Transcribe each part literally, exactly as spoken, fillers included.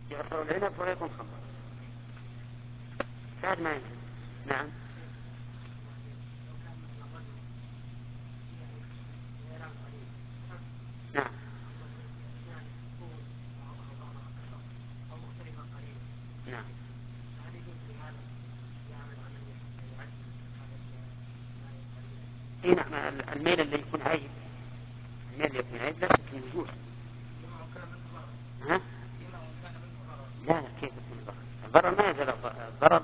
يعصر العنب ولا يكون خمر بعد ما ينزل. نعم. نعم. نعم. اي نعم. الميل اللي يكون عيب، الميل اللي يكون عيب لا شك انه يجوز. ها؟ لا لا، كيف يكون ضرر؟ الضرر ما يزال الضرر.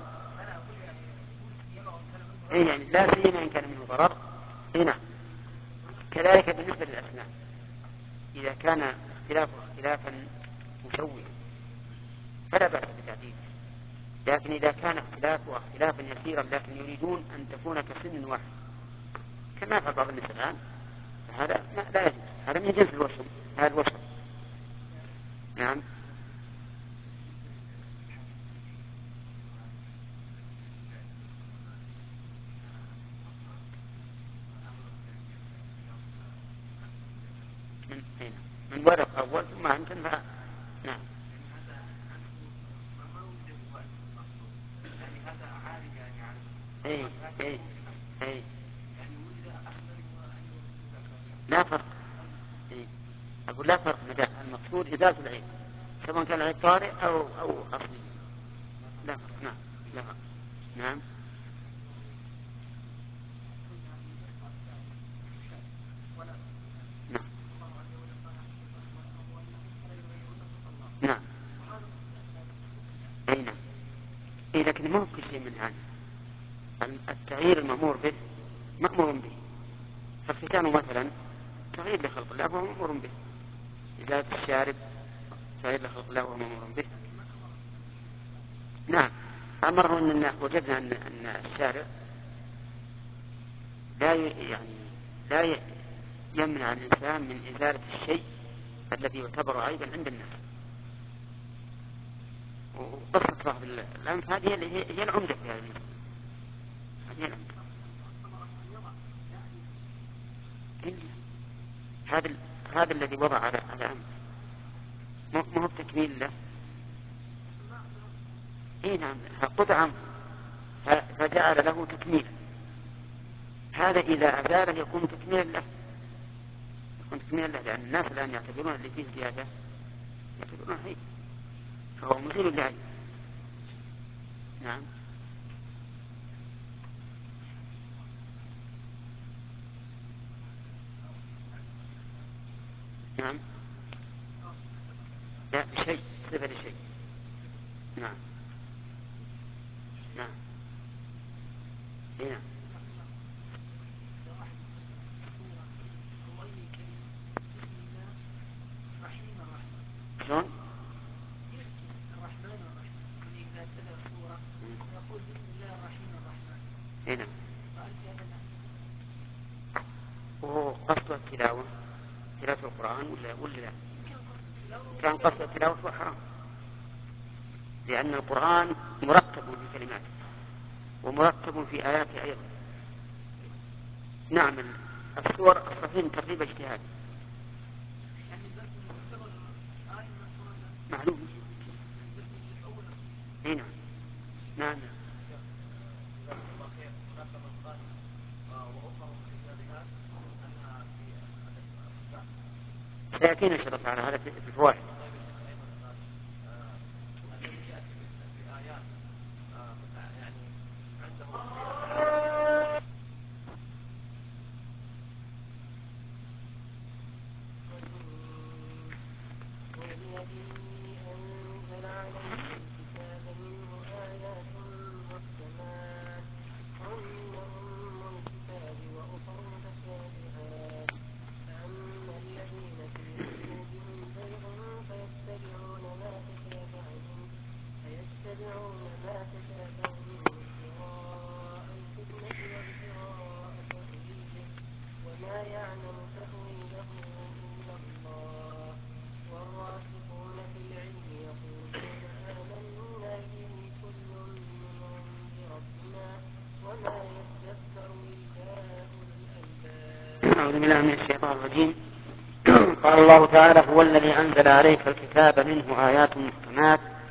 اي يعني لا سيما ان كان منه ضرر. اي نعم. كذلك بالنسبه للاسنان، اذا كان اختلافه اختلافا مسويا فلا باس بتعديله، لكن اذا كان اختلافه اختلافا يسيرا لكن يريدون ان تكون كسن واحد كما يفعل بعض الناس الان، فهذا لا يجوز، هذا من جنس الوشم، هذا الوشم. نعم. من هنا من ورق أول ثم أنتم. نعم. أي أي أي لا فرق. أي أقول لا فرق، مدى المقصود إزالة العيب سواء كان العيب طارئ أو أو أصلي. لا فرق. نعم. لا فرق. نعم. نعم. نعم. أي نعم. إيه لكن ما هو كل شيء من هذا. التغيير المأمور به مأمور به، فالختان مثلا تغيير لخلق الله وهو مأمور به، إزالة الشارب تغيير لخلق الله وهو مأمور به. نعم. أمره أن وجدنا أن أن الشارع لا يعني لا يمنع الإنسان من إزالة الشيء الذي يعتبر عيبا عند الناس. وقصة رفض الأنف هذه هي العمدة في هذا المسألة. هذه العمدة. هذا هذا الذي وضع على على أنف ما هو بتكميل له. اي نعم. قطع عنه فجعل له تكميلا، هذا إذا أزاله يكون تكميلا له، يكون تكميلا له، لأن الناس الآن يعتبرون اللي فيه زيادة يعتبرون عيب، فهو مزيل لعيب. نعم. نعم. لا بشيء، صفة لشيء. نعم. نعم. نعم. شلون؟ نعم. وهو قصد التلاوة، تلاوة القرآن ولا ولا لا؟ كان قصد التلاوة هو حرام، لأن القرآن مرتب في كلماته ومرتب في آياته أيضا. نعم. السور الصحيح تقريبا اجتهاد معلوم. نعم. نعم. سيأتينا إن شاء الله تعالى هذا في الفوائد. أعوذ بالله من الشيطان الرجيم. قال الله تعالى: هو الذي أنزل عليك الكتاب منه آيات محكمات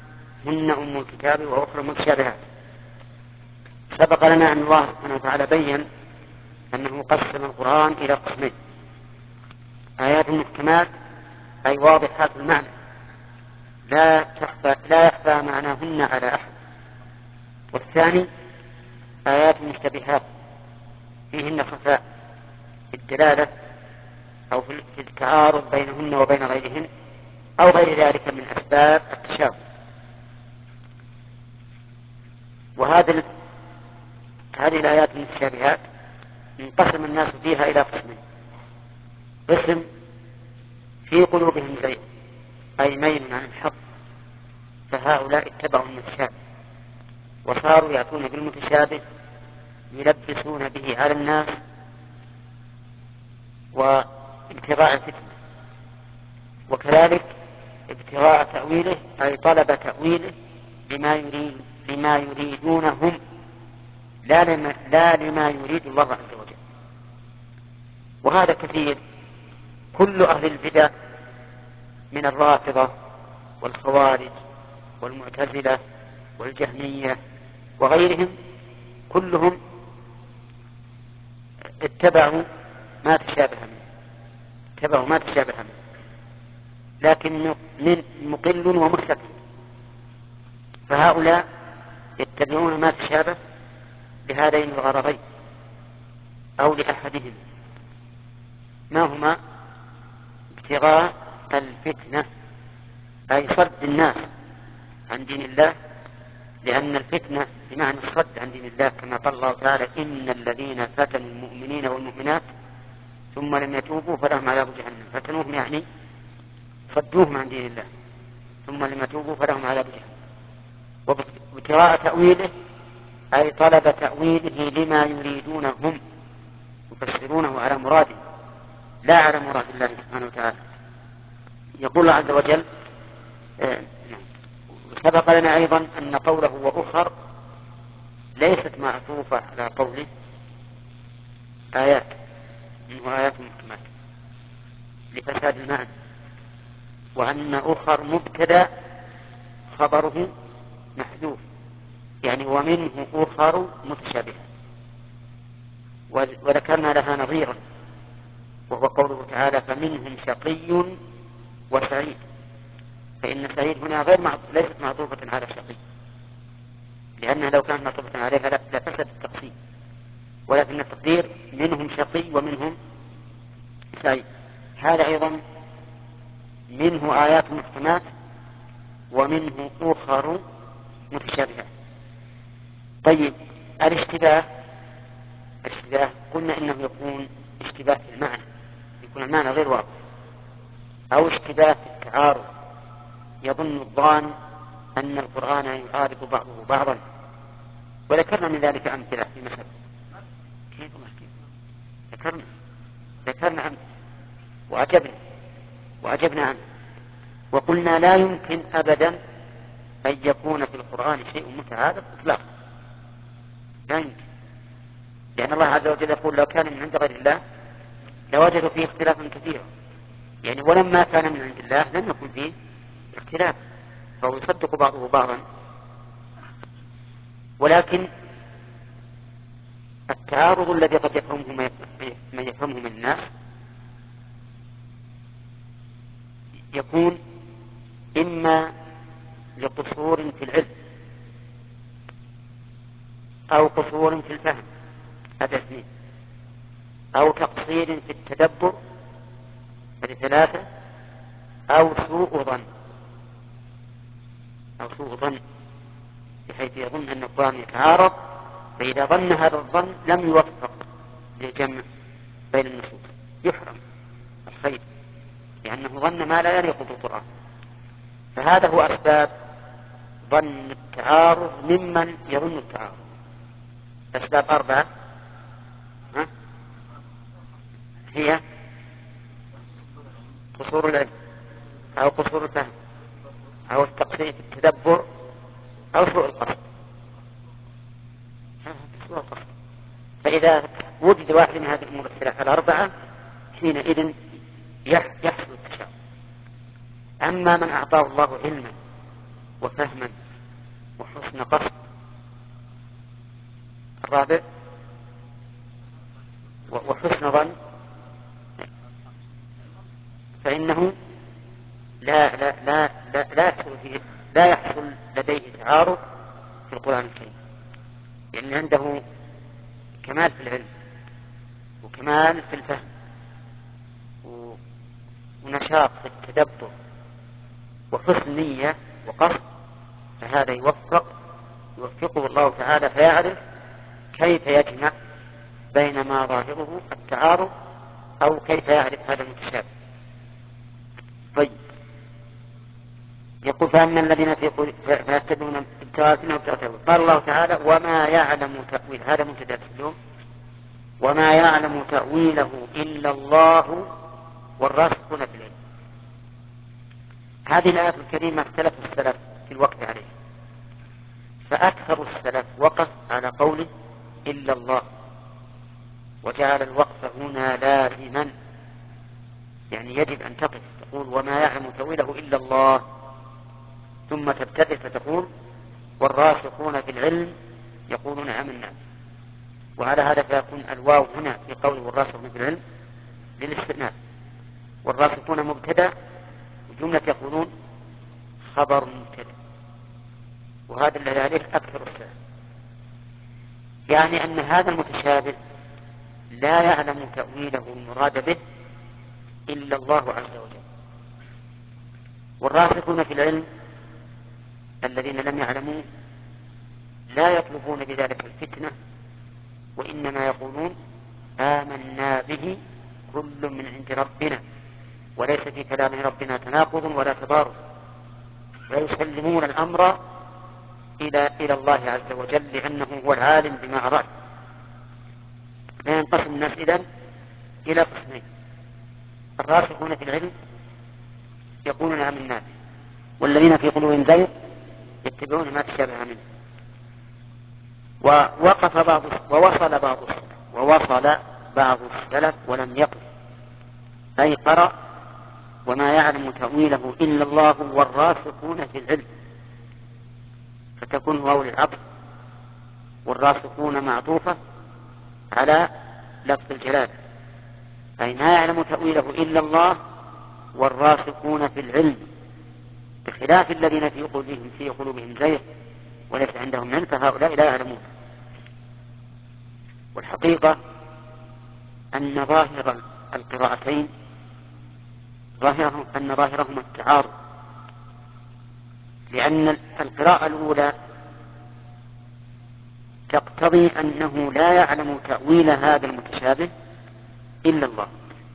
هن أم الكتاب وأخرى متشابهات. سبق لنا أن الله سبحانه وتعالى بين أنه قسم القرآن إلى قسمين: آيات محكمات أي واضحات المعنى لا تخفى لا يخفى معناهن على أحد، والثاني آيات مشتبهات فيهن خفاء في الدلالة أو في التعارض بينهن وبين غيرهن أو غير ذلك من أسباب التشابه. وهذه هذه الآيات المتشابهات انقسم الناس فيها إلى قسمين: قسم في قلوبهم زيغ أي ميل عن الحق، فهؤلاء اتبعوا المتشابه وصاروا يأتون بالمتشابه يلبسون به على الناس وابتغاء الفتنة، وكذلك ابتغاء تأويله أي طلب تأويله لما يريد لما يريدون هم لا لما, لا لما يريد الله عز وجل. وهذا كثير. كل أهل البدع من الرافضة والخوارج والمعتزلة والجهمية وغيرهم كلهم اتبعوا ما تشابه منه اتبعوا ما تشابه منه لكن من مقل ومستكثر. فهؤلاء يتبعون ما تشابه لهذين الغرضين أو لأحدهم، ما هما؟ ابتغاء الفتنة أي صد الناس عن دين الله، لأن الفتنة بمعنى الصد عن دين الله، كما قال الله تعالى: إن الذين فتنوا المؤمنين والمؤمنات ثم لم يتوبوا فلهم عذاب جهنم. فتنوهم يعني صدوهم عن دين الله، ثم لم يتوبوا فلهم عذاب جهنم. وابتغاء تأويله أي طلب تأويله لما يريدون هم، يفسرونه على مراده لا على مراد الله سبحانه وتعالى. يقول الله عز وجل: سبق لنا أيضا أن قوله وأخر ليست معطوفة على قوله آيات، منه آيات محكمات لفساد المعنى، وأن أخر مبتدأ خبره محذوف، يعني ومنه أخر متشابهة. وذكرنا لها نظيرا وهو قوله تعالى: فمنهم شقي وسعيد. فإن سعيد هنا غير معطوف، ليست معطوفة على شقي، لأنها لو كانت معطوفة عليها لفسد التقسيم، ولكن التقدير منهم شقي ومنهم سعيد. هذا أيضا منه آيات محكمات ومنه أخر متشابهات. طيب، الاشتباه الاشتباه قلنا إنه يكون اشتباه في المعنى، يكون المعنى غير واضح، أو اشتباه في التعارض، يظن الظان أن القرآن يعارض بعضه بعضا. وذكرنا من ذلك أمثلة في مثل كيف ذكرنا ذكرنا أمثلة وأجبنا وأجبنا عنه، وقلنا لا يمكن أبدا أن يكون في القرآن شيء متعارض إطلاقا، لا يمكن، لأن الله عز وجل يقول: لو كان من عند غير الله لوجدوا فيه اختلافا كثيرا، يعني ولما كان من عند الله لم يكن فيه اختلاف، فهو يصدق بعضه بعضا. ولكن التعارض الذي قد يفهمه من يفهمه من الناس يكون إما لقصور في العلم أو قصور في الفهم، هذا اثنين، أو تقصير في التدبر، هذه ثلاثة، أو سوء ظن أو سوء ظن بحيث يظن أن القرآن يتعارض، فإذا ظن هذا الظن لم يوفق للجمع بين النصوص، يحرم الخير لأنه ظن ما لا يليق بالقرآن. فهذا هو أسباب ظن التعارض ممن يظن التعارض. أسباب أربعة ها؟ هي قصور العلم أو قصور الفهم أو التقصير في التدبر أو سوء القصد. سوء القصد. فإذا وجد واحد من هذه الأمور الثلاثة الأربعة حينئذ يحصل التشابه. أما من أعطاه الله علما وفهما وحسن قصد. الرابع وحسن ظن، فإنه لا لا لا لا, لا يحصل فيه لا يحصل لديه تعارض في القرآن الكريم، لأن عنده كمال في العلم وكمال في الفهم ونشاط في التدبر وحسن نية وقصد، فهذا يوفق يوفقه الله تعالى فيعرف كيف يجمع بين ما ظاهره التعارض أو كيف يعرف هذا المتشابه. طيب، يقول فأما الذين في فيتبعون ابتغاء قال الله تعالى وما يعلم تأويل، هذا مبتدأ اليوم، وما يعلم تأويله إلا الله والراسخون في العلم. هذه الآية الكريمة اختلف السلف في الوقف عليه، فأكثر السلف وقف على قوله إلا الله، وجعل الوقف هنا لازما، يعني يجب أن تقف تقول وما يعلم تأويله إلا الله، ثم تبتدئ فتقول والراسخون في العلم يقولون آمنا. وعلى هذا فيكون الواو هنا في قوله والراسخون في العلم للاستئناف، والراسخون مبتدأ وجملة يقولون خبر مبتدأ، وهذا الذي عليه أكثر السلف، يعني أن هذا المتشابه لا يعلم تأويله المراد به إلا الله عز وجل. والراسخون في العلم الذين لم يعلموا لا يطلبون بذلك الفتنة، وإنما يقولون آمنا به كل من عند ربنا، وليس في كلام ربنا تناقض ولا تضارب، ويسلمون الأمر إلى إلى الله عز وجل لأنه هو العالم بما أراد. فينقسم الناس إذن إلى قسمين: الراسخون في العلم يقولون آمنا به، والذين في قلوبهم زيغ يتبعون ما تشابه منه. ووقف بعض ووصل بعض السلف ووصل بعض السلف ولم يقف، أي قرأ وما يعلم تأويله إلا الله والراسخون في العلم، فتكون واو العطف والراسخون معطوفة على لفظ الجلالة، أي ما يعلم تأويله إلا الله والراسخون في العلم، بخلاف الذين في قلوبهم في قلوبهم زيغ وليس عندهم علم، فهؤلاء لا يعلمون. والحقيقة أن ظاهر القراءتين ظاهرهم أن ظاهرهما التعارض، لأن القراءة الأولى تقتضي أنه لا يعلم تأويل هذا المتشابه إلا الله،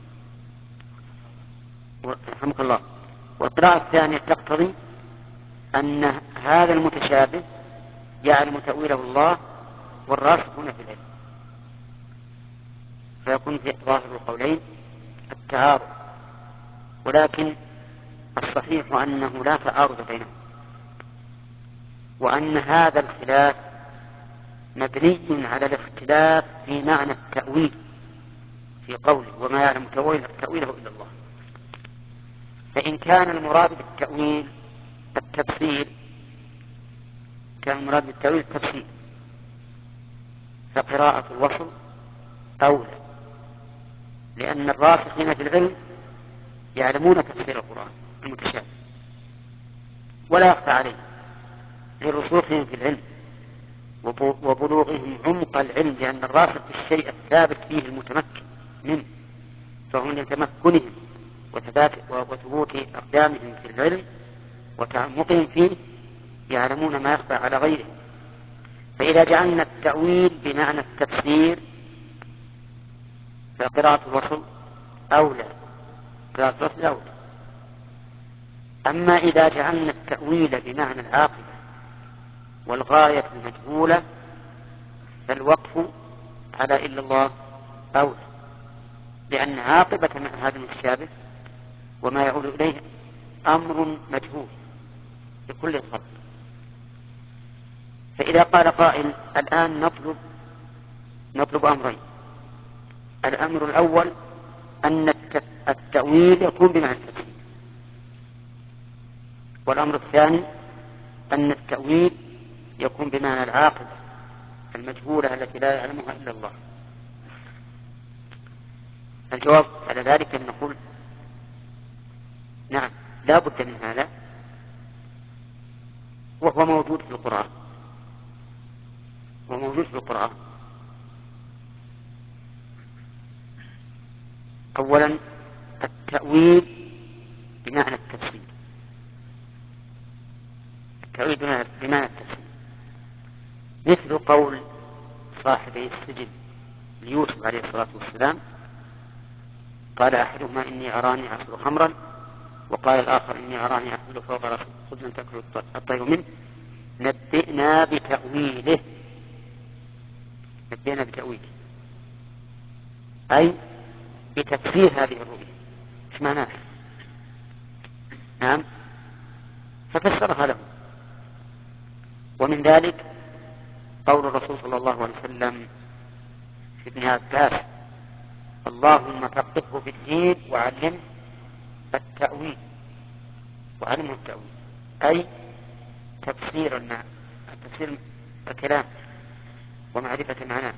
رحمك الله. والقراءة الثانية تقتضي أن هذا المتشابه يعلم تأويله الله والراسخون في العلم، فيكون في ظاهر القولين التعارض، ولكن الصحيح أنه لا تعارض بينهم، وأن هذا الخلاف مبني على الاختلاف في معنى التأويل في قوله وما يعلم تأويله إلا الله. فإن كان المراد بالتأويل التفسير كان المراد بالتأويل التفسير فقراءة الوصل أولى، لأن الراسخين في العلم يعلمون تفسير القرآن المتشابه ولا يخفى عليه لرسوخهم في العلم وبلوغهم عمق العلم، لأن الراسخ في الشيء الثابت فيه المتمكن منه، فهم لتمكنهم وثبوت أقدامهم في العلم وتعمقهم فيه يعلمون ما يخفى على غيرهم. فإذا جعلنا التأويل بمعنى التفسير فقراءة الوصل أولى، قراءة الوصل أولى. أما إذا جعلنا التأويل بمعنى العاقبة والغاية المجهولة فالوقف على إلا الله أولى، لأن عاقبة هذا المتشابه وما يعود إليه أمر مجهول لكل الخلق. فإذا قال قائل الآن نطلب نطلب أمرين: الأمر الأول أن التأويل يكون بمعنى التفسير، والأمر الثاني أن التأويل يكون بمعنى العاقبة المجهولة التي لا يعلمها إلا الله. الجواب على ذلك أن نقول نعم لا بد من هذا، وهو موجود في القرآن، وموجود في القرآن. أولا التأويل بمعنى التفسير، التأويل بمعنى التفسير، مثل قول صاحبي السجن ليوسف عليه الصلاة والسلام، قال أحدهما إني أراني أعصر خمرا، وقال الآخر إني أراني أحمل فوق رأسي خبزا تأكل الطير منه، نبئنا بتأويله، نبئنا بتأويله أي بتفسير هذه الرؤيا، ايش معناه؟ نعم، ففسرها له. ومن ذلك قول الرسول صلى الله عليه وسلم في ابن عباس: اللهم فقهه في الدين وعلمه التأويل، وعلمه التأويل أي تفسير المعنى، تفسير الكلام ومعرفة معناه.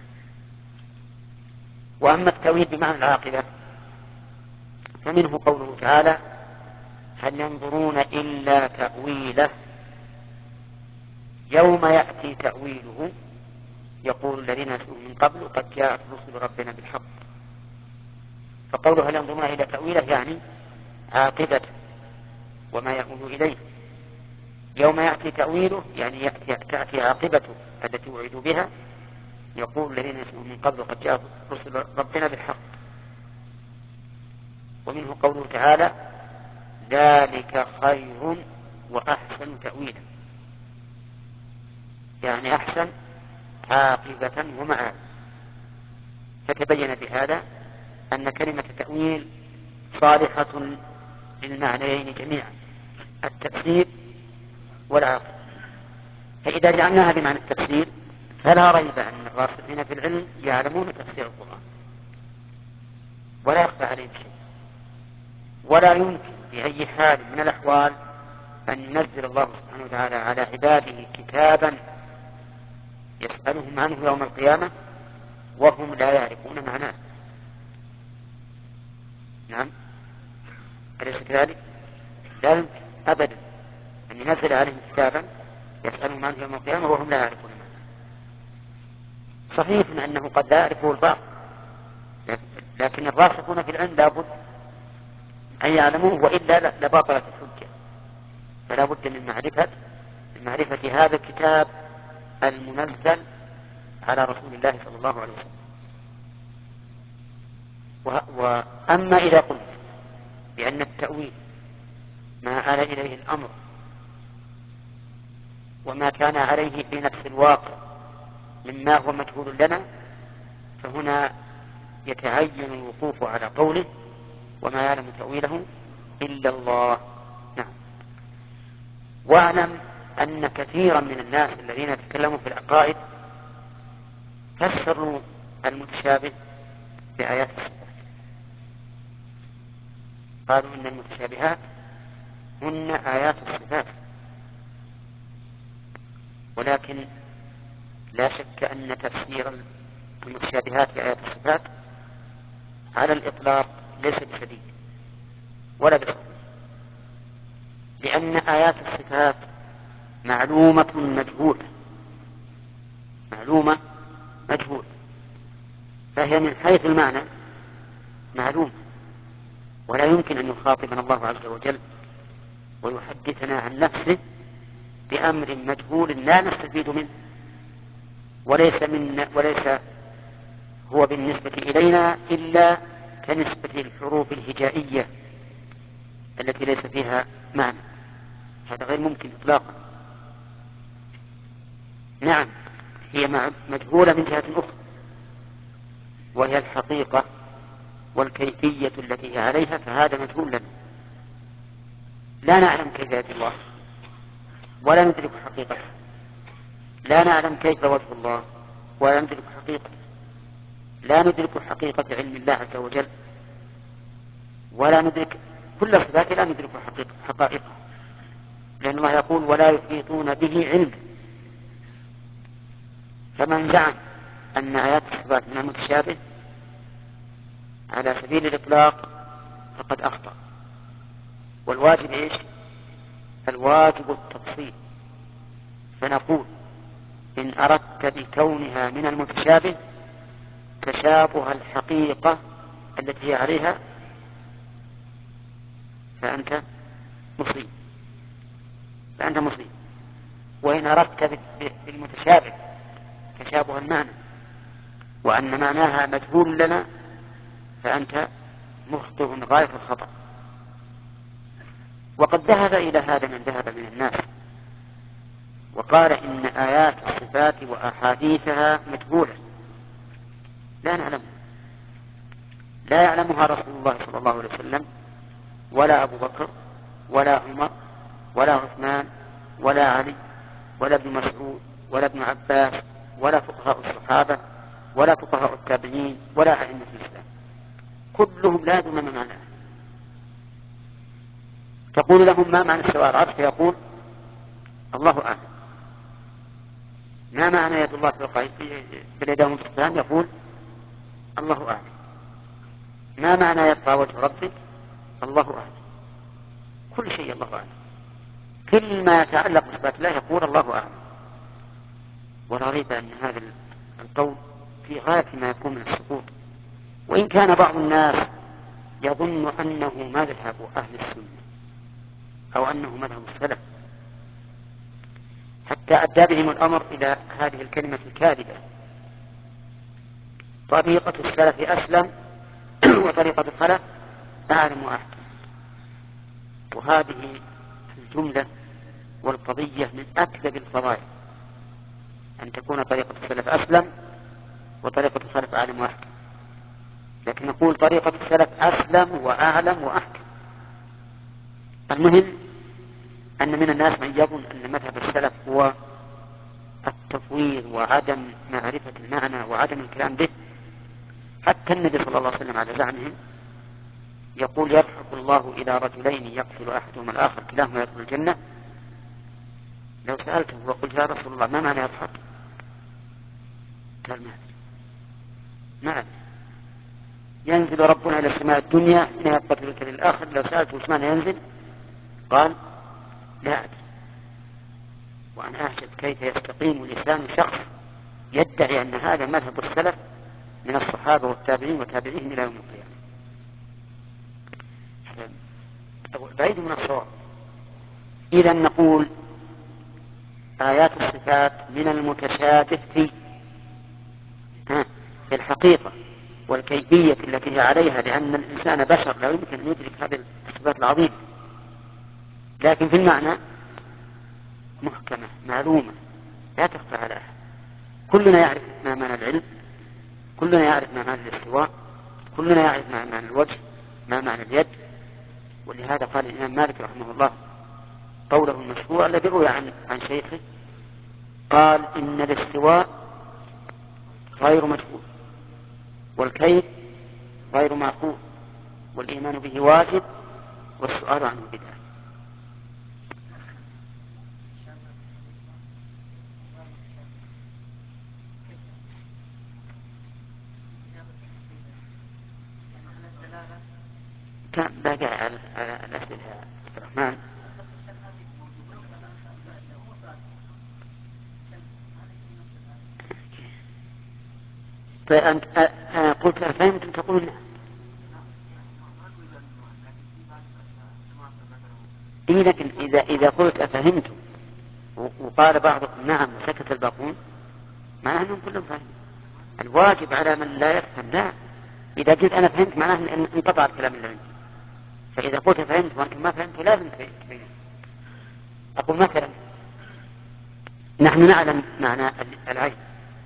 وأما التأويل بمعنى العاقبة فمنه قوله تعالى: هل ينظرون إلا تأويله يوم يأتي تأويله يقول الذين نسوا من قبل قد جاءت رسل ربنا بالحق. فقوله هل ينظرون إلى تأويله يعني عاقبته وما يؤول إليه. يوم يأتي تأويله يعني يأتي تأتي عاقبته التي وعدوا بها، يقول الذين نسوا من قبل قد جاءت رسل ربنا بالحق. ومنه قوله تعالى: ذلك خير وأحسن تأويلا، يعني أحسن عاقبة ومآب. فتبين بهذا أن كلمة تأويل صالحة للمعنيين جميعا، التفسير والعاقبة. فإذا جعلناها بمعنى التفسير فلا ريب أن الراسخين في العلم يعلمون تفسير القرآن ولا يخفى عليهم شيء، ولا يمكن بأي حال من الأحوال أن ينزل الله سبحانه وتعالى على عباده كتابا يسألهم عنه يوم القيامة وهم لا يعرفون معناه. نعم، أليس كذلك؟ لا يمكن أبدا أن ينزل عليهم كتابا يسألهم عنه يوم القيامة وهم لا يعرفون معناه. صحيح أنه قد لا يعرفه البعض، لكن الراسخون في العلم لا بد أن يعلموه، وإلا لباطلت الحجة. فلا بد من معرفة من معرفة هذا الكتاب المنزل على رسول الله صلى الله عليه وسلم. وأما إذا قلت بأن التأويل ما آل إليه الأمر وما كان عليه في نفس الواقع مما هو مجهول لنا، فهنا يتعين الوقوف على قوله: وما يعلم تأويله إلا الله. نعم. واعلم أن كثيرا من الناس الذين يتكلموا في العقائد فسروا المتشابه بآيات الصفات، قالوا إن المتشابهات هن آيات الصفات. ولكن لا شك أن تفسير المتشابهات بآيات الصفات على الإطلاق ليس بشديد ولا بسهل، لأن آيات الصفات معلومة مجهولة، معلومة مجهولة، فهي من حيث المعنى معلومة، ولا يمكن أن يخاطبنا الله عز وجل ويحدثنا عن نفسه بأمر مجهول لا نستفيد منه، وليس من وليس هو بالنسبة إلينا إلا كنسبة الحروف الهجائية التي ليس فيها معنى. هذا غير ممكن إطلاقا. نعم، هي مجهولة من جهة أخرى، وهي الحقيقة والكيفية التي هي عليها، فهذا مجهول لنا، لا نعلم كيفية الله ولا ندرك حقيقته، لا نعلم كيف وجه الله ولا ندرك حقيقته، لا ندرك حقيقة علم الله عز وجل، ولا ندرك كل صفات لا ندرك حقائقها، لأن الله يقول: ولا يحيطون به علما. فمن زعم أن آيات الصفات من المتشابه على سبيل الإطلاق فقد أخطأ. والواجب إيش؟ الواجب التفصيل. فنقول إن أردت بكونها من المتشابه تشابه الحقيقة التي هي عليها فأنت مصيب فأنت مصيب وإن أردت بالمتشابه تشابه المعنى وأن معناها مجهول لنا فأنت مخطئ غاية الخطأ. وقد ذهب إلى هذا من ذهب من الناس وقال إن آيات الصفات وأحاديثها مجهولة لا نعلمها، لا يعلمها رسول الله صلى الله عليه وسلم ولا أبو بكر ولا عمر ولا عثمان ولا علي ولا ابن مسعود ولا ابن عباس ولا فقهاء الصحابة ولا فقهاء التابعين ولا أئمة الإسلام، كلهم لا يدرون ما معناه. تقول لهم ما معنى استواء العرش فيقول الله أعلم. ما معنى يد الله باليدين في السماء يقول الله أعلم. ما معنى يبقى وجه ربك الله أعلم. كل شيء الله أعلم. كل ما يتعلق بصفات الله يقول الله أعلم. ولا ريب أن هذا القول في غاية ما يكون من السقوط، وإن كان بعض الناس يظن أنه مذهب أهل السنة أو أنه مذهب السلف حتى أدى بهم الأمر إلى هذه الكلمة الكاذبة: طريقة السلف أسلم وطريقة الخلف أعلم وأحكم. وهذه الجملة والقضية من أكذب الفضائل أن تكون طريقة السلف أسلم وطريقة الخلف أعلم وأحكم، لكن نقول طريقة السلف أسلم وأعلم وأحكم. المهم أن من الناس من يظن أن مذهب السلف هو التفويض وعدم معرفة المعنى وعدم الكلام به. حتى النبي صلى الله عليه وسلم على زعمهم يقول: يضحك الله إلى رجلين يقتل أحدهما الآخر كلاهما يدخل الجنة. لو سألته وقلت يا رسول الله ما معنى يضحك؟ قال ما أدري ما أدري. ينزل ربنا إلى السماء الدنيا حين يقتل الكل الآخر. لو سألته وش معنى ينزل؟ قال لا أدري. وأنا أعجب كيف يستقيم لسان شخص يدعي أن هذا مذهب السلف من الصحابة والتابعين وتابعيهم إلى يوم القيامة. بعيد من الصواب. إذا نقول آيات الصفات من المتشابه في في الحقيقة والكيفية التي هي عليها، لأن الإنسان بشر لا يمكن أن يدرك هذه الصفات العظيمة، لكن في المعنى محكمة معلومة لا تخفى على أحد. كلنا يعرف ما معنى العلم، كلنا يعرف ما معنى الاستواء، كلنا يعرف ما معنى الوجه، ما معنى اليد. ولهذا قال الإمام مالك رحمه الله قوله المشهور الذي روي عن عن شيخه، قال: إن الاستواء غير مجهول، والكيف غير معقول، والإيمان به واجب، والسؤال عنه بدعة. كان باقي على الأسئلة يا عبد الرحمن. فأنت قلت أفهمت تقول إيه، لكن إذا إذا قلت أفهمت وقال بعضكم نعم وسكت الباقون معناه أنهم كلهم فاهمين. الواجب على من لا يفهم لا. إذا قلت أنا فهمت معناه أن انقطع الكلام اللي عندي. فإذا قلت فهمت وأنتم ما فهمتوا لازم تبين. أقول مثلا نحن نعلم معنى العين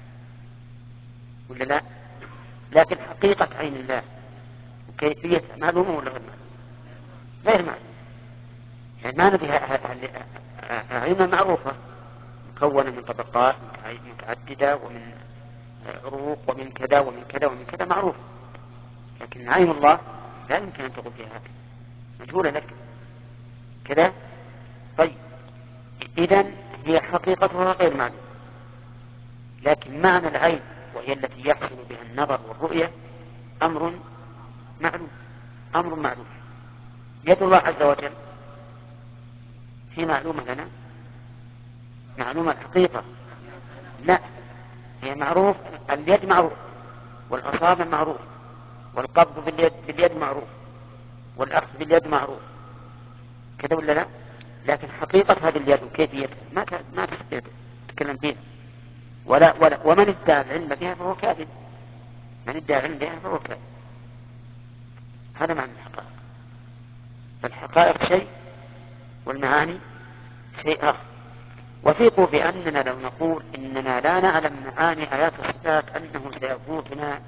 ولا لا؟ لكن حقيقة عين الله وكيفيتها معلومة ولا غير معلومة؟ غير معلومة. يعني ما ندري عينها معروفة مكونة من طبقات متعددة ومن عروق ومن كذا ومن كذا ومن كذا معروفة، لكن عين الله لا يمكن أن تقول فيها هكذا، مجهولة لك كذا. طيب إذن هي حقيقتها غير معلومة. لكن معنى العين وهي التي يحصل بها النظر والرؤية أمر معلوم أمر معلوم. يد الله عز وجل هي معلومة لنا، معلومة الحقيقة لا، هي معروف، اليد معروف والأصابع معروف والقبض باليد, باليد معروف والأخذ باليد معروف كذا ولا لا؟ لكن حقيقة هذه اليد وكيفيتها ما ما تستطيع تتكلم فيها ولا, ولا ومن ادعى العلم بها فهو كاذب، من ادعى العلم بها فهو كاذب. هذا معنى الحقائق. فالحقائق شيء والمعاني شيء آخر. وثيقوا بأننا لو نقول إننا لا نعلم معاني آيات الصفات أنه سيفوتنا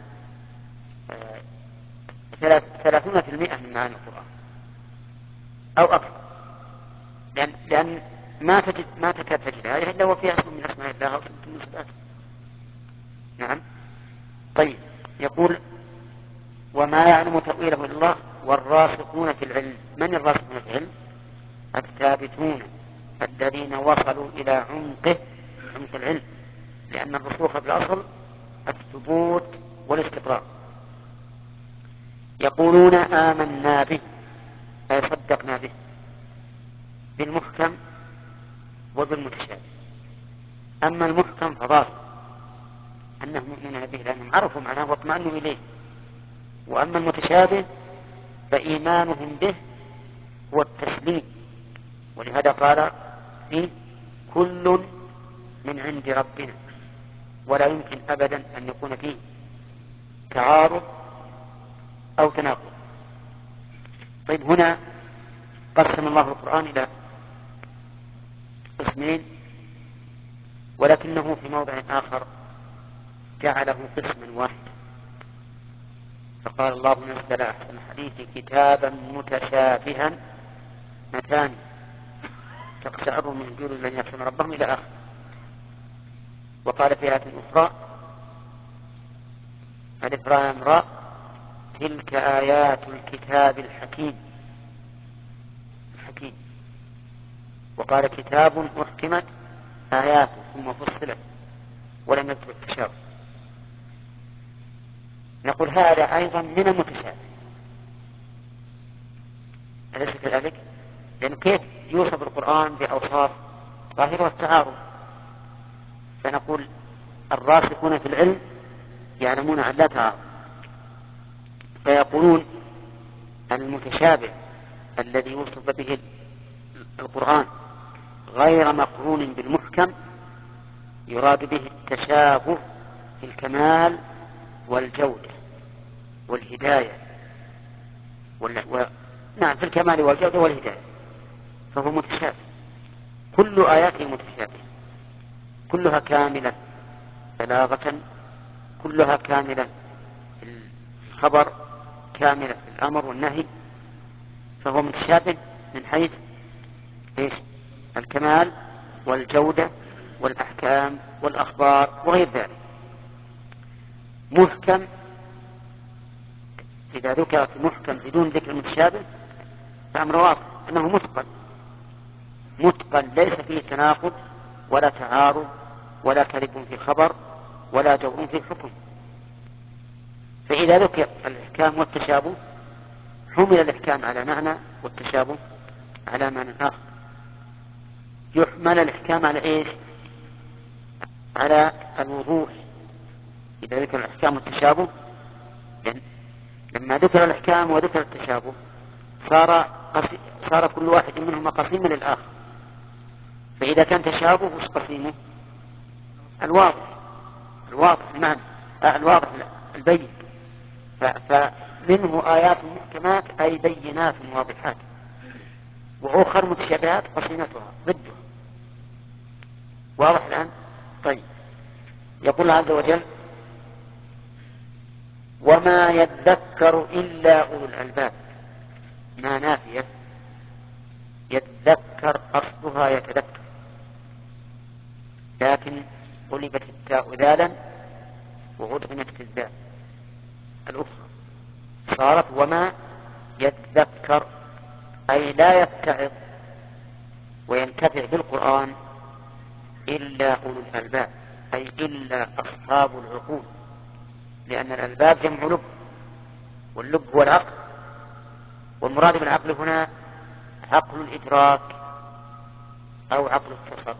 ثلاثون في المئة من معاني القرآن أو أكثر، لأن, لأن ما تجد ما تكاد تجد آية إلا وفيها اسم من أسماء الله أو صفة من صفاته. نعم. طيب، يقول وما يعلم تأويله إلا الله والراسخون في العلم. من الراسخون في العلم؟ الثابتون الذين وصلوا إلى عمقه، عمق العلم، لأن الرسوخ بالأصل الثبوت والاستقرار. يقولون آمنا به أي صدقنا به بالمحكم وبالمتشابه. أما المحكم فظاهر أنهم مؤمنون به لأنهم عرفوا معناه واطمأنوا إليه، وأما المتشابه فإيمانهم به هو التسليم. ولهذا قال فيه كل من عند ربنا، ولا يمكن أبدا أن يكون فيه تعارض أو تناقض. طيب، هنا قسم الله القرآن إلى قسمين، ولكنه في موضع آخر جعله قسما واحدا، فقال الله نزل أحسن الحديث كتابا متشابها مثاني تقشعر من جلود الذين يخشون ربهم إلى آخر. وقال في آية أخرى ألف لام را تلك آيات الكتاب الحكيم الحكيم. وقال كتاب أحكمت آياته ثم فصلت ولم يذكر التشابه. نقول هذا أيضا من المتشابه، أليس كذلك؟ لأن كيف يوصف القرآن بأوصاف ظاهرة التعارض؟ فنقول الراسخون في العلم يعلمون أن لا تعارض، فيقولون المتشابه الذي يوصف به القرآن غير مقرون بالمحكم يراد به التشابه في الكمال والجودة والهداية وال... و... نعم في الكمال والجودة والهداية، فهو متشابه. كل آياته متشابهة، كلها كاملة بلاغة، كلها كاملة في الخبر، كاملة في الأمر والنهي، فهو متشابه من حيث إيش؟ الكمال والجودة والأحكام والأخبار وغير ذلك. محكم إذا ذكرت محكم بدون ذكر المتشابه فأمر واضح أنه متقن، متقن ليس فيه تناقض ولا تعارض ولا كذب في خبر ولا جور في حكم. فإذا ذكر الإحكام والتشابه حمل الإحكام على معنى والتشابه على معنى آخر. يحمل الإحكام على إيش؟ على الوضوح. إذا ذكر الإحكام والتشابه، يعني لما ذكر الإحكام وذكر التشابه صار قصي... صار كل واحد منهما قسيما للآخر. فإذا كان تشابه وش قسيمه؟ الواضح، الواضح المعنى آه الواضح البين. ف... فمنه آيات محكمات أي بينات واضحات، وأخر متشابهات قسيمتها ضده. واضح الآن؟ طيب، يقول عز وجل وما يذكر إلا أولو الألباب. ما نافية، يذكر أصلها يتذكر، لكن قلبت التاء ذالا وأدغمت في الذال الأخرى، صارت وما يذكر أي لا يتعظ وينتفع بالقرآن إلا أولو الألباب. أي إلا أصحاب العقول، لأن الألباب جمع لب، واللب هو العقل، والمراد بالعقل هنا عقل الإدراك أو عقل التصرف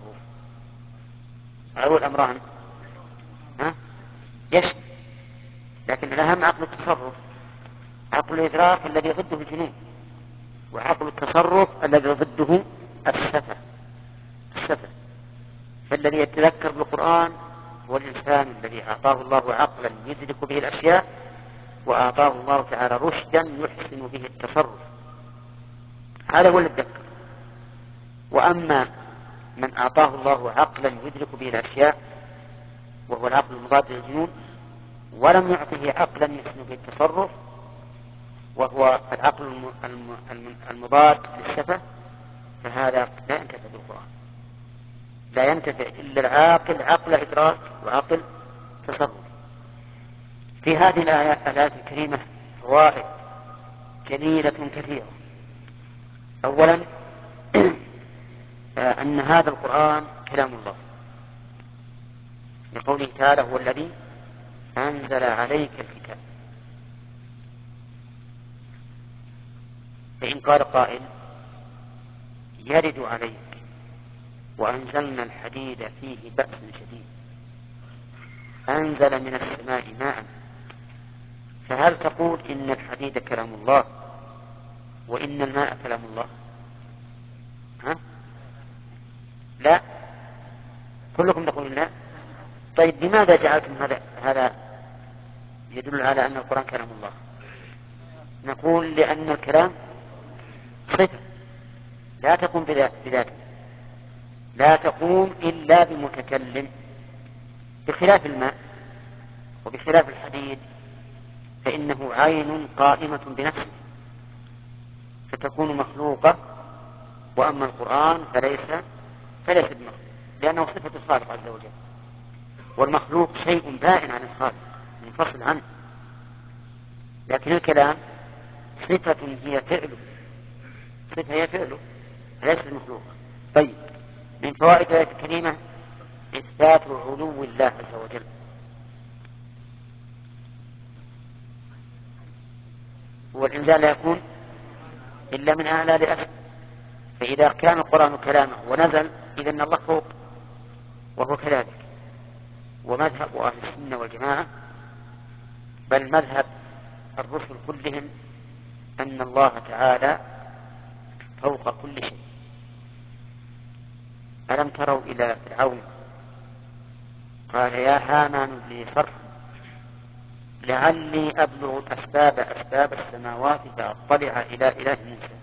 أو الأمران، ها؟ يشمل، لكن الأهم عقل التصرف. عقل الإدراك الذي ضده الجنون، وعقل التصرف الذي ضده السفه. السفه فالذي يتذكر بالقرآن هو الإنسان الذي أعطاه الله عقلا يدرك به الأشياء، وأعطاه الله تعالى رشدا يحسن به التصرف، هذا هو الذكر. وأما من أعطاه الله عقلا يدرك به الأشياء وهو العقل المضاد للجنون، ولم يعطه عقلا يحسن به التصرف وهو العقل المضاد للسفه، فهذا لا ينتفع بالقرآن. لا ينتفع إلا العاقل عقل إدراك وعقل تصرف. في هذه الآيات الكريمة فوائد جليلة كثيرة. أولا أن هذا القرآن كلام الله، لقوله تعالى هو الذي أنزل عليك الكتاب. فإن قال قائل يرد عليك وأنزلنا الحديد فيه بأس شديد، أنزل من السماء ماء، فهل تقول إن الحديد كلام الله وإن الماء كلام الله؟ ها؟ لا، كلكم تقولون لا. طيب لماذا جعلتم هذا هذا يدل على أن القرآن كلام الله؟ نقول لأن الكلام صفة لا تقوم بذاته، لا تقوم إلا بمتكلم، بخلاف الماء وبخلاف الحديد فإنه عين قائمة بنفسه فتكون مخلوقة، وأما القرآن فليس فليس بمخلوق، لأنه صفة الخالق عز وجل، والمخلوق شيء بائن عن الخالق منفصل عنه، لكن الكلام صفة هي فعله، صفة هي فعله ليس المخلوق. طيب، من فوائد الآية الكريمة إثبات علو الله عز وجل، والإنزال لا يكون إلا من أعلى لأسفل، فإذا كان القرآن كلامه ونزل إذن الله فوق، وهو كذلك. ومذهب أهل السنة والجماعة بل مذهب الرسل كلهم أن الله تعالى فوق كل شيء. ألم تروا إلى فرعون قال يا هامان ابن لي صرحا لعلي أبلغ الأسباب أسباب السماوات فأطلع إلى إله موسى.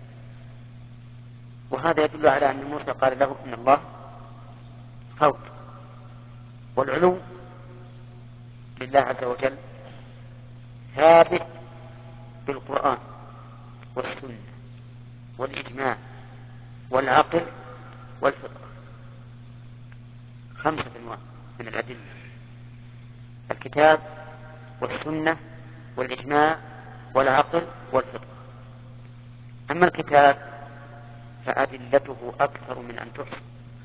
وهذا يدل على أن موسى قال له إن الله فوق. والعلو لله عز وجل ثابت بالقرآن والسنة والإجماع والعقل والفطرة، خمسة أنواع من الأدلة: الكتاب والسنة والإجماع والعقل والفطرة. أما الكتاب فأدلته أكثر من أن تحصى،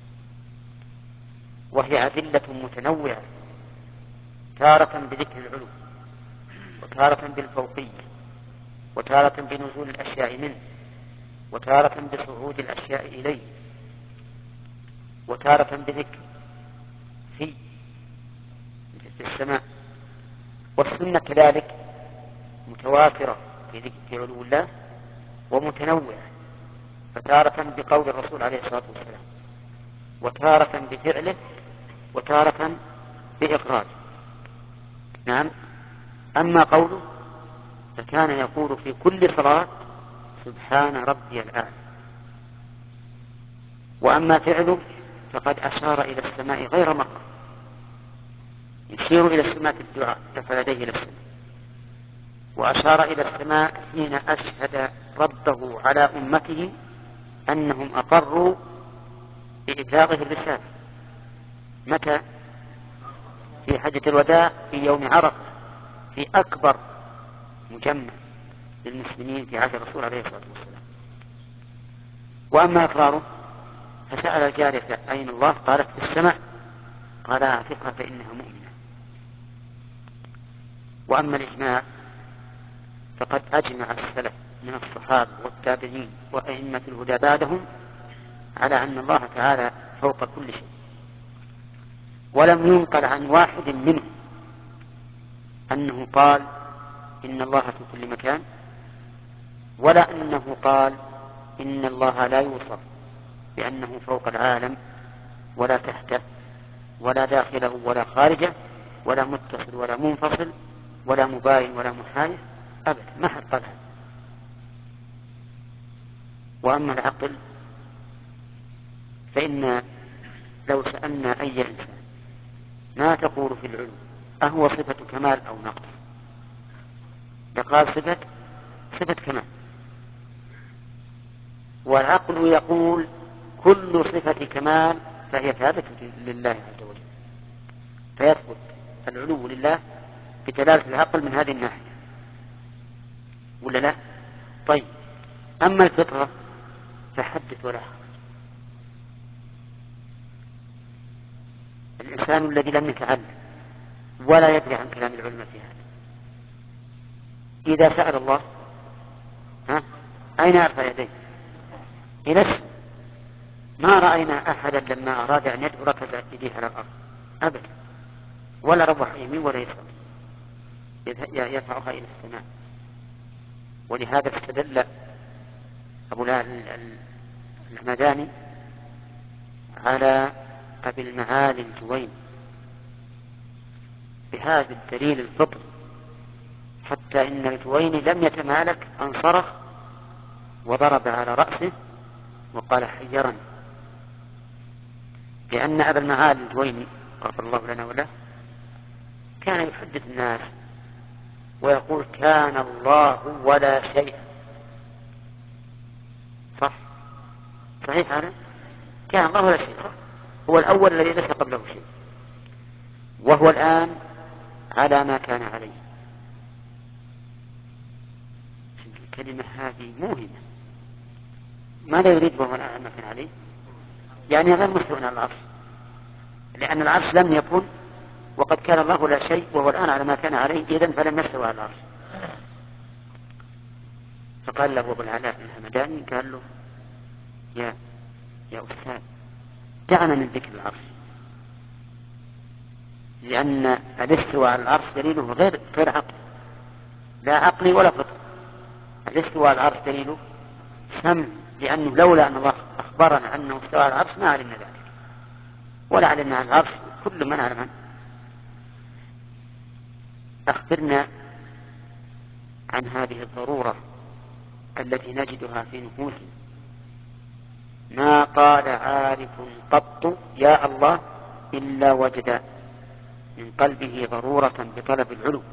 وهي أدلة متنوعة، تارة بذكر العلو، وتارة بالفوقية، وتارة بنزول الأشياء منه، وتارة بصعود الأشياء إليه، وتارة بذكر في في السماء. والسنة كذلك متواترة في ذكر في علو الله ومتنوعة، فتارة بقول الرسول عليه الصلاة والسلام، وتارة بفعله، وتارة بإقراره. نعم. أما قوله فكان يقول في كل صلاة سبحان ربي الأعلى. وأما فعله فقد أشار إلى السماء غير مرة، يشير إلى السماء في الدعاء رفع يديه إلى السماء، وأشار إلى السماء حين أشهد ربه على أمته أنهم أقروا بإبلاغه الرسالة. متى؟ في حجة الوداع في يوم عرفة، في أكبر مجمع للمسلمين في عهد الرسول عليه الصلاة والسلام. وأما إقراره فسأل الجارية أين الله؟ قالت في السماء، قال اعتقها فإنها مؤمنة. وأما الإجماع فقد أجمع السلف من الصحابة والتابعين وأئمة الهدى بعدهم على أن الله تعالى فوق كل شيء، ولم ينقل عن واحد منهم أنه قال إن الله في كل مكان، ولا أنه قال إن الله لا يوصف بأنه فوق العالم ولا تحته ولا داخله ولا خارجه ولا متصل ولا منفصل ولا مباين ولا محايد أبدا، ما حد قال هذا. وأما العقل فإن لو سألنا أي إنسان ما تقول في العلو أهو صفة كمال أو نقص، لقال صفة صفة كمال. والعقل يقول كل صفة كمال فهي ثابتة لله عز وجل، فيثبت العلو لله بدلالة العقل من هذه الناحية، ولا لا؟ طيب، أما الفطرة فحدث ولا حرج. الإنسان الذي لم يتعلم ولا يدري عن كلام العلماء في هذا إذا سأل الله ها أين يرفع يديه؟ إلى السماء. ما رأينا أحدا لما أراد أن يدعو ركز يديه على الأرض أبدا، ولا روح يمين ولا يسار، يرفعها إلى السماء. ولهذا استدل أبو الهمداني على أبي المعالي الجويني بهذا الدليل الفطري، حتى إن الجويني لم يتمالك أن صرخ وضرب على رأسه وقال حيرني، لأن أبا المعالي الجويني غفر الله لنا وله كان يحدث الناس ويقول كان الله ولا شيء. صح صحيح هذا؟ كان الله ولا شيء، هو الأول الذي ليس قبله شيء، وهو الآن على ما كان عليه. الكلمة هذه موهمة. ماذا يريد وهو الآن على ما كان عليه؟ يعني غير مستوى على العرش، لأن العرش لم يكن وقد كان الله لا شيء وهو الآن على ما كان عليه، إذن فلم يستوى على العرش. فقال له أبو العلاء الهمداني قال له يا يا أستاذ دعنا من ذكر العرش، لأن الاستواء على العرش دليله غير غير عقلي، لا عقلي ولا فطري. الاستواء على العرش دليله سمع، لأنه لولا أن الله أخبرنا أنه استوى على العرش ما علمنا ذلك، ولا علمنا عن العرش كل من علم عنه. أخبرنا عن هذه الضرورة التي نجدها في نفوسنا. ما قال عارف قط يا الله إلا وجد من قلبه ضرورة بطلب العلو.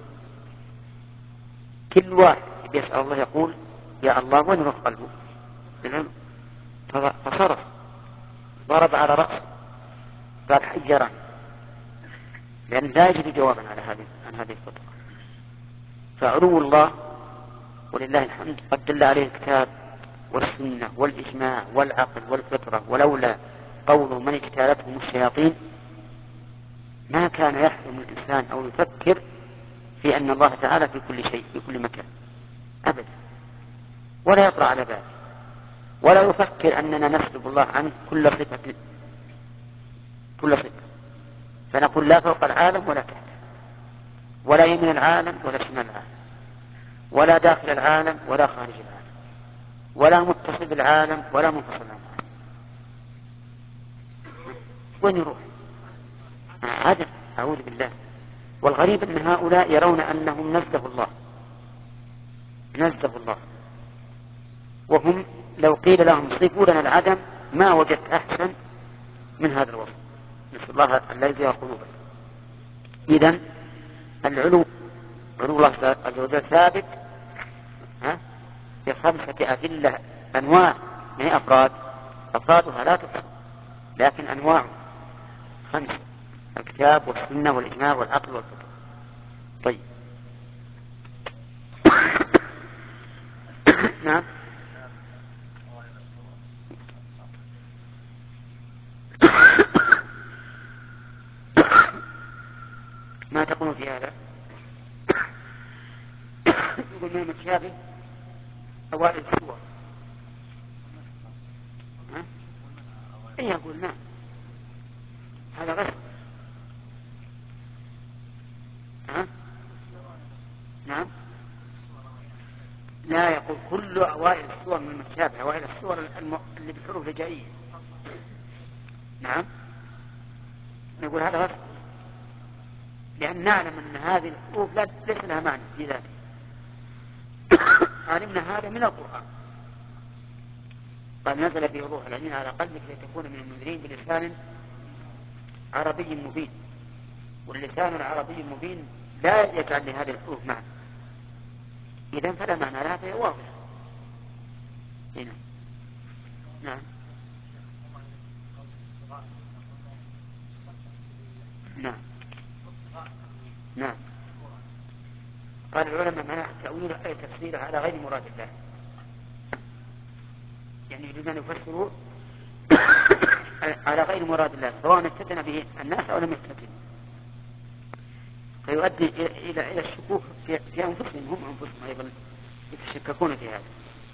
كل واحد يسأل الله يقول يا الله، وين يروح قلبه؟ بالعلو. فصرف ضرب على رأسه قال حيرا، لأن لا يجد جوابا على هذه عن هذه الفطرة. فعلو الله ولله الحمد قد دل عليه الكتاب والسنة والإجماع والعقل والفطرة، ولولا قول من اجتالتهم الشياطين ما كان يحلم الإنسان أو يفكر في أن الله تعالى في كل شيء في كل مكان أبدا، ولا يطرأ على باله، ولا يفكر أننا نسلب الله عنه كل صفة كل صفة فنقول لا فوق العالم ولا تحت، ولا يمين العالم ولا شمال العالم، ولا داخل العالم ولا خارج العالم، ولا متصل بالعالم ولا منفصل عنه. وين يروح؟ عدل، أعوذ بالله. والغريب أن هؤلاء يرون أنهم نزه الله نزه الله، وهم لو قيل لهم صفوا لنا العدم ما وجدت أحسن من هذا الوصف. نسأل الله الذي قلوبنا. إذن العلو علو الله عز وجل ثابت ها بخمسة أدلة أنواع من أفراد، أفرادها لا تحصى لكن أنواع خمسة: الكتاب والسنة والإجماع والعقل والفطرة. طيب نعم. في هذا؟ يقول من المتشابه أوائل السور. ها؟ إيه يقول نعم، هذا غش. ها؟ نعم، لا، يقول كل أوائل السور من المتشابه، أوائل السور الم... اللي بالحروف الهجائية. نعم، نقول هذا غش، لأن نعلم أن هذه الحروف ليس لها معنى في ذاته. علمنا هذا من القرآن، قال نزل به روح الأمين على قلبك لتكون من المنذرين بلسان عربي مبين، واللسان العربي المبين لا يجعل لهذه الحروف معنى، إذن فلا معنى لها، فهي واضحة هنا. نعم نعم نعم. قال العلماء منع تأويل أي تفسير على غير مراد الله، يعني يريدون أن يفسروا على غير مراد الله سواء افتتن به الناس أو لم يفتتن، فيؤدي إلى إلى الشكوك في, في أنفسهم، هم أنفسهم أيضا يتشككون في هذا.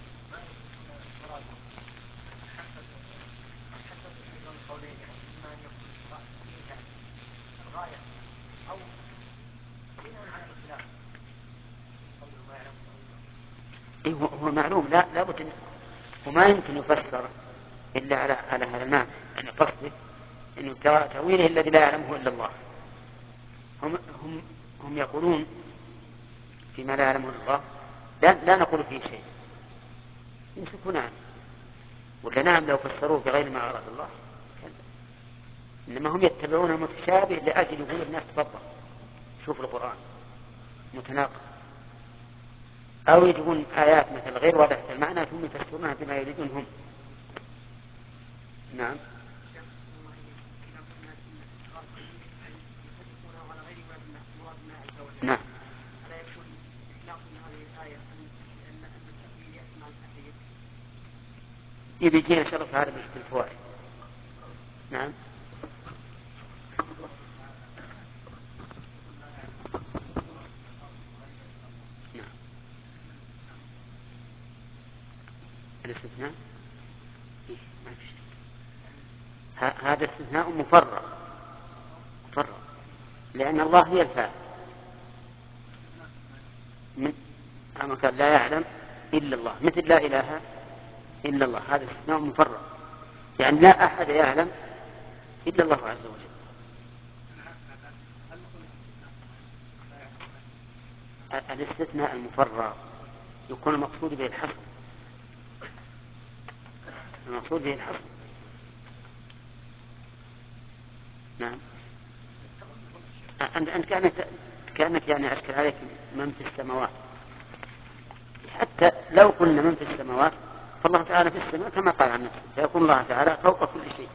إيه هو معلوم، لا لابد، وما يمكن يفسر إلا على على هذا المعنى، يعني قصده أن تأويله الذي لا يعلمه إلا الله. هم هم هم يقولون فيما لا يعلمه إلا الله، لا, لا نقول فيه شيء، يمسكون عنه، ولا نعم لو فسروه بغير ما أراد الله، إنما هم يتبعون المتشابه لأجل يقول الناس تفضل شوف القرآن متناقض، أو يجيبون آيات مثل غير واضحة المعنى ثم يفسرونها بما يريدون هم. نعم. نعم. يبي يجينا شرف هذا بالفوائد. نعم. نعم. الاستثناء هذا استثناء مفرغ مفرغ لأن الله هي الفاعل من أما لا يعلم إلا الله، مثل لا إله إلا الله، هذا استثناء مفرغ، يعني لا أحد يعلم إلا الله عز وجل. الاستثناء المفرغ يكون المقصود به الحصر، المقصود به الحصر. نعم. أنت كأنك كأنك يعني أشكل عليك من في السماوات، حتى لو قلنا من في السماوات فالله تعالى في السماء كما قال عن نفسه، فيكون الله تعالى فوق كل شيء،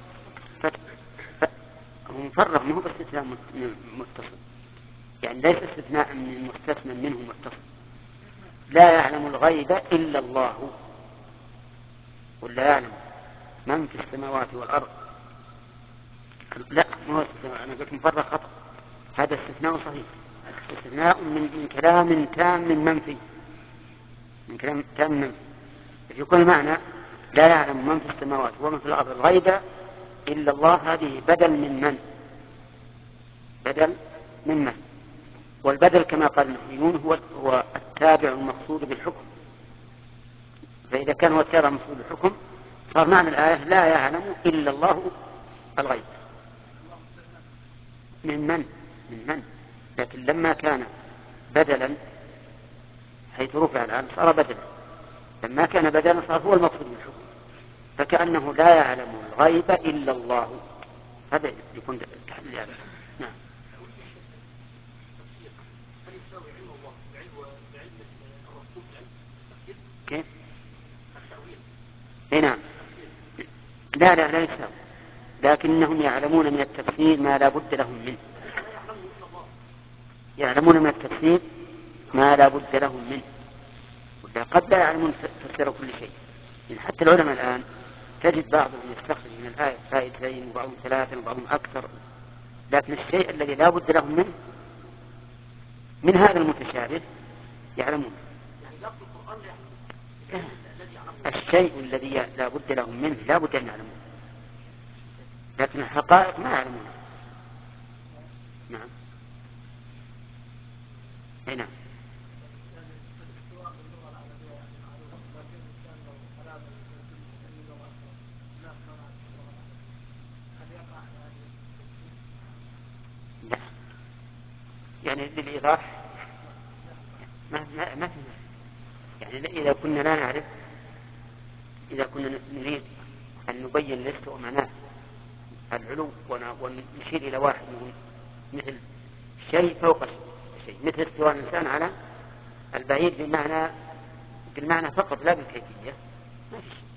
فهو مفرغ، ما هو باستثناء متصل، يعني ليس استثناء من مستثنى منه متصل. لا يعلم الغيب إلا الله، ولا يعلم من في السماوات والأرض. لا، ما هو استثناء، أنا قلت مفرغ خطأ، هذا استثناء صحيح، استثناء من, من كلام تام من منفي، من كلام تام من يكون معنى لا يعلم من في السماوات ومن في الأرض الغيب إلا الله، هذه بدل من من بدل من من والبدل كما قال المحيون هو, هو التابع المقصود بالحكم، فإذا كان هو التابع المقصود بالحكم صار معنى الآية لا يعلم إلا الله الغيب من من من من لكن لما كان بدلا حيث رفع الآن صار بدلا، لما كان بدلا صار هو المقصود بالحكم، فكأنه لا يعلم الغيب إلا الله، هذا يكون تحليل هذا. نعم. كيف؟ نعم. لا لا لا يساوي، لكنهم يعلمون من التفسير ما لا بد لهم منه، يعلمون من التفسير ما لا بد لهم منه، قد لا يعلمون تفسير كل شيء. يعني حتى العلماء الآن تجد بعضهم يستخرج من الآية فائدتين وبعضهم ثلاثة وبعضهم أكثر، لكن الشيء الذي لا بد لهم منه من هذا المتشابه يعلمون. الشيء الذي لا بد لهم منه لا بد أن يعلمون، لكن الحقائق ما يعلمون. نعم. أي نعم. لا. يعني للإيضاح ما ما ما في. يعني إذا كنا لا نعرف، إذا كنا نريد أن نبين الاستواء معناه العلو ونشير إلى واحد مثل شيء فوق شيء، مثل استواء الإنسان على البعير بمعنى بالمعنى فقط لا بالكيفية، ما في شيء.